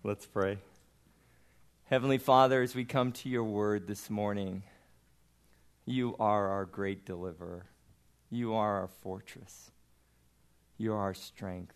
Let's pray. Heavenly Father, as we come to your word this morning, you are our great deliverer. You are our fortress. You are our strength.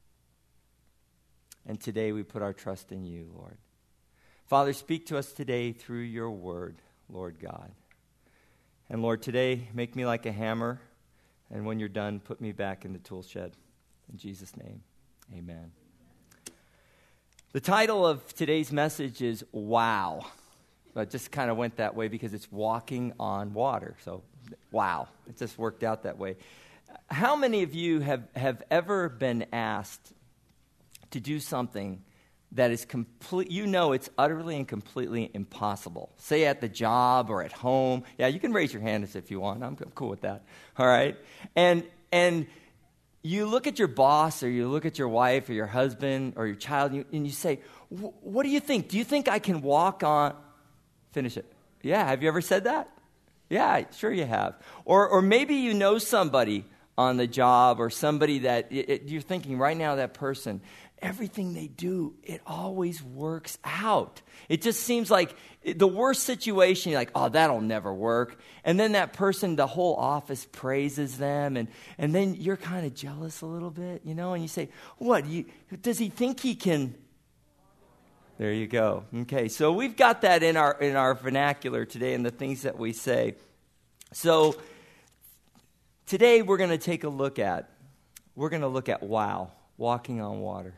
And today we put our trust in you, Lord. Father, speak to us today through your word, Lord God. And Lord, today, make me like a hammer, and when you're done, put me back in the tool shed. In Jesus' name, amen. The title of today's message is Wow. It just kind of went that way because it's walking on water. So, wow. It just worked out that way. How many of you have ever been asked to do something that is it's utterly and completely impossible? Say at the job or at home. Yeah, you can raise your hand if you want. I'm cool with that. All right? And you look at your boss or you look at your wife or your husband or your child and you say, what do you think? Do you think I can walk on? Finish it. Yeah, have you ever said that? Yeah, sure you have. Or maybe you know somebody on the job or somebody that you're thinking right now, that person, everything they do, it always works out. It just seems like the worst situation, you're like, oh, that'll never work. And then that person, the whole office praises them, and then you're kind of jealous a little bit, and you say, what, does he think he can? There you go. Okay, so we've got that in our vernacular today and the things that we say. So today we're going to take a look at wow, walking on water.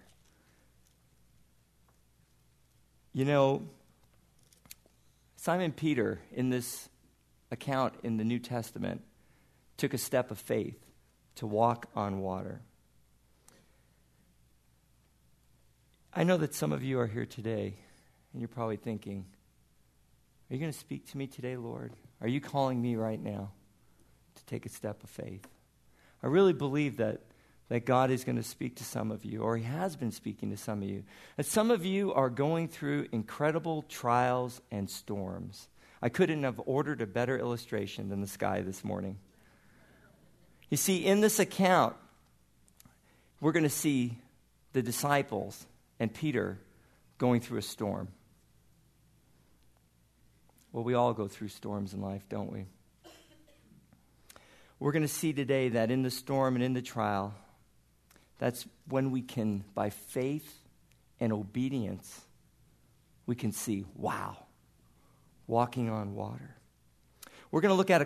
Simon Peter, in this account in the New Testament, took a step of faith to walk on water. I know that some of you are here today, and you're probably thinking, are you going to speak to me today, Lord? Are you calling me right now to take a step of faith? I really believe that God is going to speak to some of you, or he has been speaking to some of you. That some of you are going through incredible trials and storms. I couldn't have ordered a better illustration than the sky this morning. You see, in this account, we're going to see the disciples and Peter going through a storm. Well, we all go through storms in life, don't we? We're going to see today that in the storm and in the trial, that's when we can, by faith and obedience, we can see, wow, walking on water. We're going to look at a